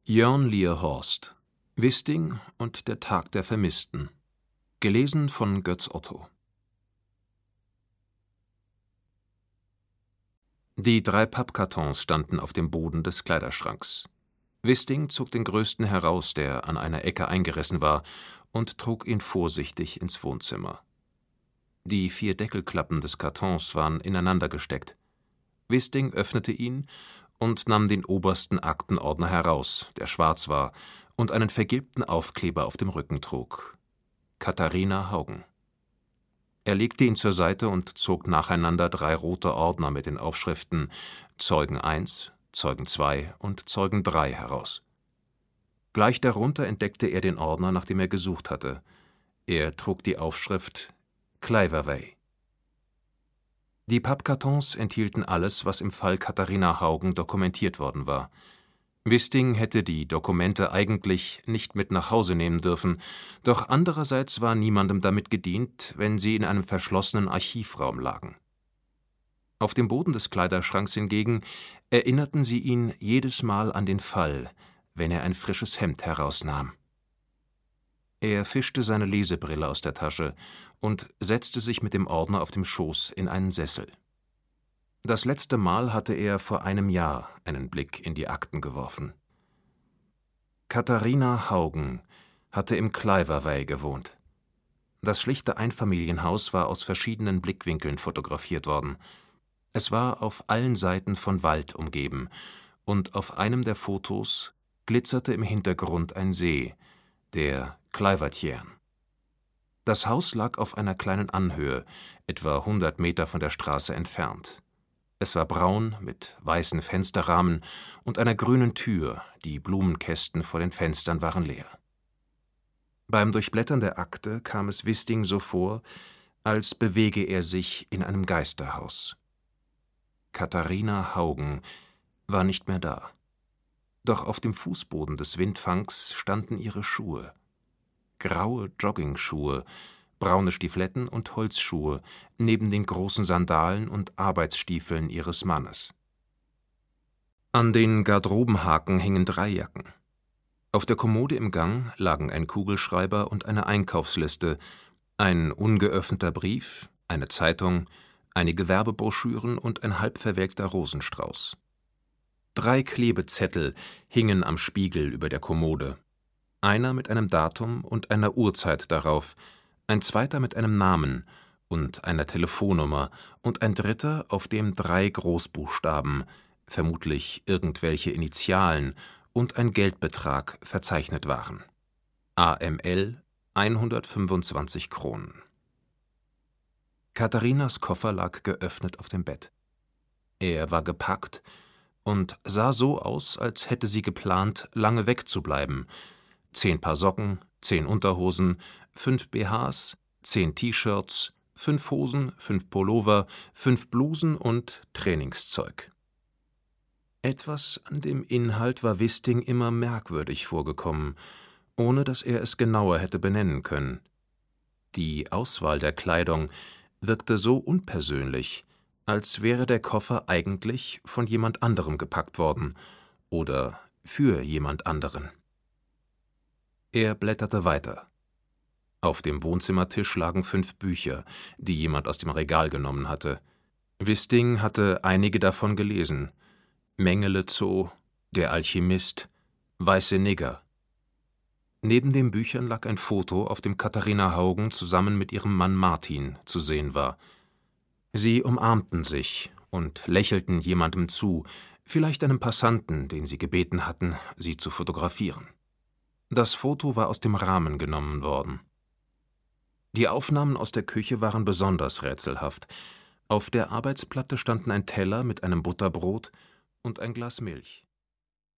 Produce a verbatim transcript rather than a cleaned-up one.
Jörn Lier Horst: Wisting und der Tag der Vermissten. Gelesen von Götz Otto. Die drei Pappkartons standen auf dem Boden des Kleiderschranks. Wisting zog den größten heraus, der an einer Ecke eingerissen war, und trug ihn vorsichtig ins Wohnzimmer. Die vier Deckelklappen des Kartons waren ineinander gesteckt. Wisting öffnete ihn und nahm den obersten Aktenordner heraus, der schwarz war und einen vergilbten Aufkleber auf dem Rücken trug: Katharina Haugen. Er legte ihn zur Seite und zog nacheinander drei rote Ordner mit den Aufschriften Zeugen eins, Zeugen zwei und Zeugen drei heraus. Gleich darunter entdeckte er den Ordner, nach dem er gesucht hatte. Er trug die Aufschrift Kleiverwey. Die Pappkartons enthielten alles, was im Fall Katharina Haugen dokumentiert worden war. Wisting hätte die Dokumente eigentlich nicht mit nach Hause nehmen dürfen, doch andererseits war niemandem damit gedient, wenn sie in einem verschlossenen Archivraum lagen. Auf dem Boden des Kleiderschranks hingegen erinnerten sie ihn jedes Mal an den Fall, wenn er ein frisches Hemd herausnahm. Er fischte seine Lesebrille aus der Tasche und setzte sich mit dem Ordner auf dem Schoß in einen Sessel. Das letzte Mal hatte er vor einem Jahr einen Blick in die Akten geworfen. Katharina Haugen hatte im Kleiverwey gewohnt. Das schlichte Einfamilienhaus war aus verschiedenen Blickwinkeln fotografiert worden. Es war auf allen Seiten von Wald umgeben, und auf einem der Fotos glitzerte im Hintergrund ein See, der Kleivertjern. Das Haus lag auf einer kleinen Anhöhe, etwa hundert Meter von der Straße entfernt. Es war braun mit weißen Fensterrahmen und einer grünen Tür, die Blumenkästen vor den Fenstern waren leer. Beim Durchblättern der Akte kam es Wisting so vor, als bewege er sich in einem Geisterhaus. Katharina Haugen war nicht mehr da. Doch auf dem Fußboden des Windfangs standen ihre Schuhe. Graue Joggingschuhe, braune Stiefeletten und Holzschuhe neben den großen Sandalen und Arbeitsstiefeln ihres Mannes. An den Garderobenhaken hingen drei Jacken. Auf der Kommode im Gang lagen ein Kugelschreiber und eine Einkaufsliste, ein ungeöffneter Brief, eine Zeitung, einige Werbebroschüren und ein halb verwelkter Rosenstrauß. Drei Klebezettel hingen am Spiegel über der Kommode. Einer mit einem Datum und einer Uhrzeit darauf, ein zweiter mit einem Namen und einer Telefonnummer und ein dritter, auf dem drei Großbuchstaben, vermutlich irgendwelche Initialen, und ein Geldbetrag verzeichnet waren: A M L hundertfünfundzwanzig Kronen. Katharinas Koffer lag geöffnet auf dem Bett. Er war gepackt und sah so aus, als hätte sie geplant, lange wegzubleiben. Zehn Paar Socken, zehn Unterhosen, fünf B Hs, zehn T-Shirts, fünf Hosen, fünf Pullover, fünf Blusen und Trainingszeug. Etwas an dem Inhalt war Wisting immer merkwürdig vorgekommen, ohne dass er es genauer hätte benennen können. Die Auswahl der Kleidung wirkte so unpersönlich, als wäre der Koffer eigentlich von jemand anderem gepackt worden oder für jemand anderen. Er blätterte weiter. Auf dem Wohnzimmertisch lagen fünf Bücher, die jemand aus dem Regal genommen hatte. Wisting hatte einige davon gelesen: Mengele Zoo, Der Alchemist, Weiße Nigger. Neben den Büchern lag ein Foto, auf dem Katharina Haugen zusammen mit ihrem Mann Martin zu sehen war. Sie umarmten sich und lächelten jemandem zu, vielleicht einem Passanten, den sie gebeten hatten, sie zu fotografieren. Das Foto war aus dem Rahmen genommen worden. Die Aufnahmen aus der Küche waren besonders rätselhaft. Auf der Arbeitsplatte standen ein Teller mit einem Butterbrot und ein Glas Milch.